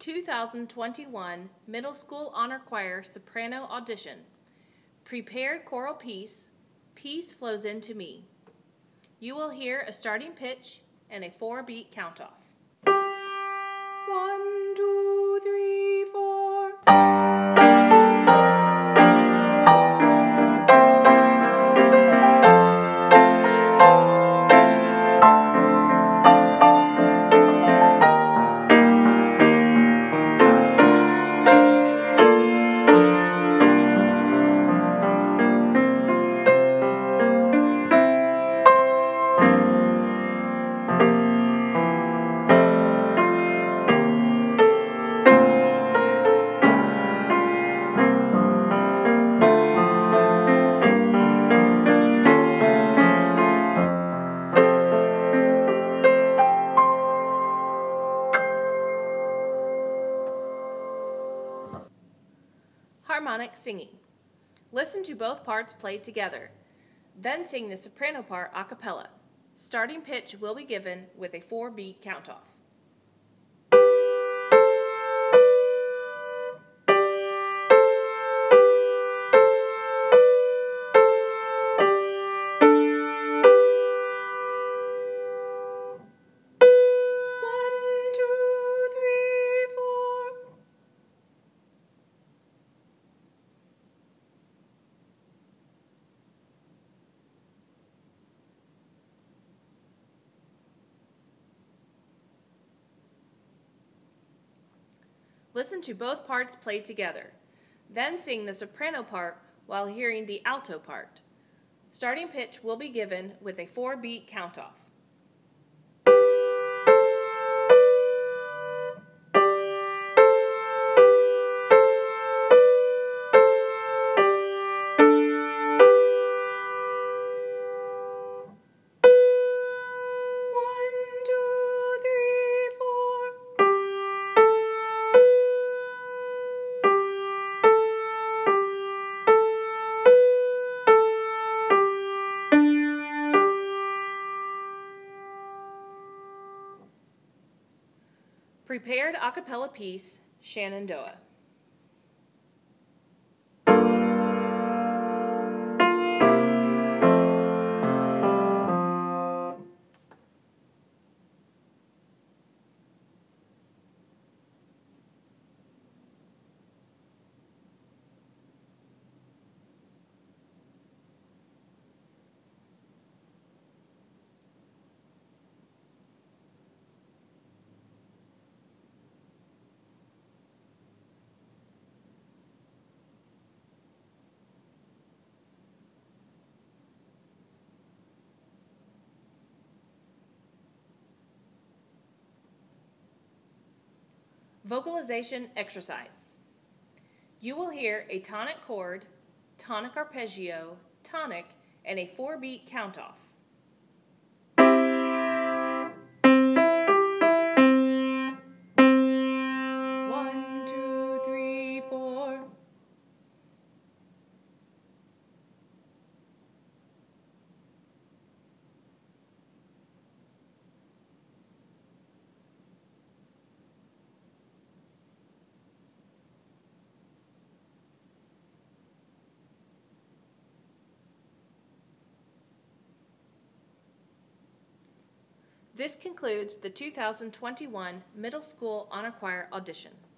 2021 Middle School Honor Choir Soprano Audition. Prepared choral piece, Peace Flows Into Me. You will hear a starting pitch and a 4-beat count-off. 1, 2, 3, 4. Harmonic singing. Listen to both parts played together. Then sing the soprano part a cappella. Starting pitch will be given with a 4-beat count-off. Listen to both parts played together. Then sing the soprano part while hearing the alto part. Starting pitch will be given with a 4-beat count-off. Prepared a cappella piece, Shenandoah. Vocalization exercise. You will hear a tonic chord, tonic arpeggio, tonic, and a 4-beat count-off. 1, 2, 3, 4. This concludes the 2021 Middle School Honor Choir audition.